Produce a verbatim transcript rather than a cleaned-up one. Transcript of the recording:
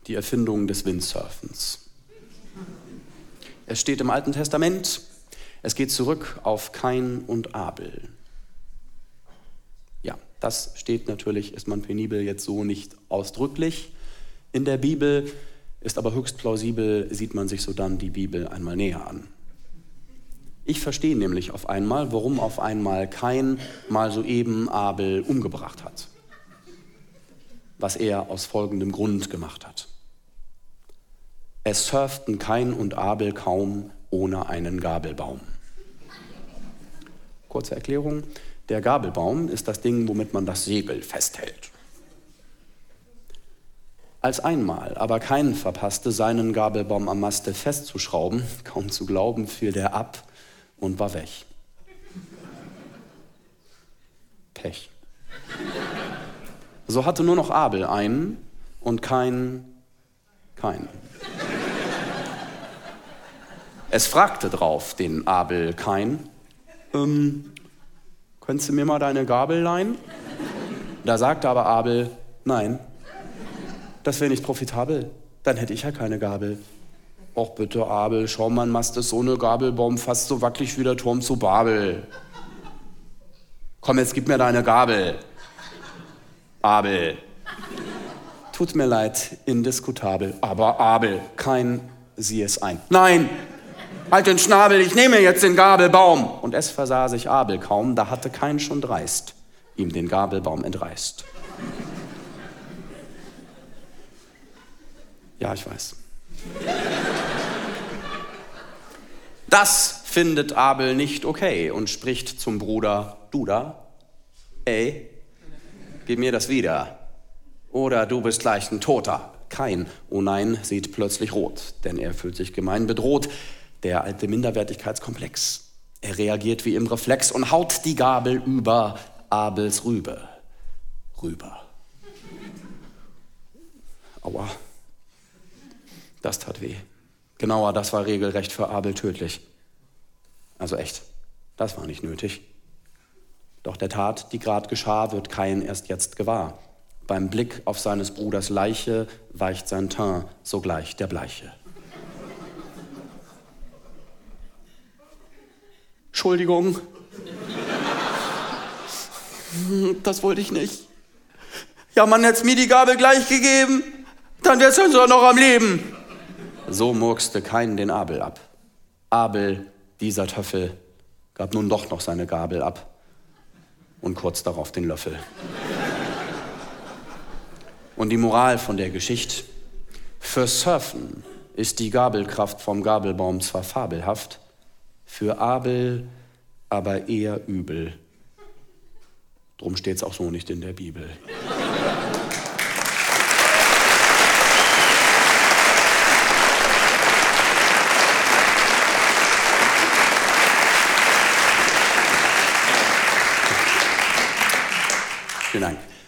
die Erfindung des Windsurfens. Es steht im Alten Testament, es geht zurück auf Kain und Abel. Ja, das steht natürlich, ist man penibel jetzt so nicht ausdrücklich in der Bibel, ist aber höchst plausibel, sieht man sich so dann die Bibel einmal näher an. Ich verstehe nämlich auf einmal, warum auf einmal Kain mal soeben Abel umgebracht hat. Was er aus folgendem Grund gemacht hat. Es surften Kain und Abel kaum ohne einen Gabelbaum. Kurze Erklärung. Der Gabelbaum ist das Ding, womit man das Segel festhält. Als einmal aber Kain verpasste, seinen Gabelbaum am Maste festzuschrauben, kaum zu glauben, fiel der ab und war weg. Pech. So hatte nur noch Abel einen und Kain keinen. Es fragte drauf den Abel Kain, ähm, könntest du mir mal deine Gabel leihen? Da sagte aber Abel, nein, das wäre nicht profitabel, dann hätte ich ja keine Gabel. Och bitte Abel, schau mal, Mast ist so eine Gabelbaum, fast so wackelig wie der Turm zu Babel. Komm, jetzt gib mir deine Gabel. Abel. Tut mir leid, indiskutabel, aber Abel, Kain, sieh es ein. Nein, halt den Schnabel, ich nehme jetzt den Gabelbaum. Und es versah sich Abel kaum, da hatte Kain schon dreist ihm den Gabelbaum entreißt. Ja, ich weiß. Das findet Abel nicht okay und spricht zum Bruder, du da, ey, gib mir das wieder, oder du bist gleich ein Toter. Kain, oh nein, sieht plötzlich rot, denn er fühlt sich gemein bedroht. Der alte Minderwertigkeitskomplex. Er reagiert wie im Reflex und haut die Gabel über Abels Rübe. Rüber. Aua. Das tat weh. Genauer, das war regelrecht für Abel tödlich. Also echt, das war nicht nötig. Doch der Tat, die grad geschah, wird Kain erst jetzt gewahr. Beim Blick auf seines Bruders Leiche weicht sein Teint sogleich der Bleiche. Entschuldigung. Das wollte ich nicht. Ja, man hätte mir die Gabel gleich gegeben, dann wär's uns auch noch am Leben. So murkste Kain den Abel ab. Abel, dieser Töffel, gab nun doch noch seine Gabel ab und kurz darauf den Löffel. Und die Moral von der Geschichte: Für Surfen ist die Gabelkraft vom Gabelbaum zwar fabelhaft, für Abel aber eher übel. Drum steht's auch so nicht in der Bibel. Vielen Dank.